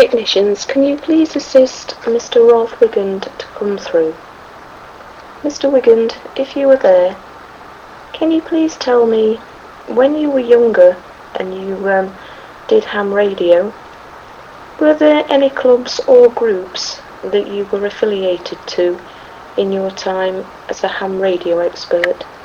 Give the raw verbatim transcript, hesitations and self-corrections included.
Technicians, can you please assist Mister Rolf Wigand to come through? Mister Wigand, if you are there, can you please tell me, when you were younger and you um, did ham radio, were there any clubs or groups that you were affiliated to in your time as a ham radio expert?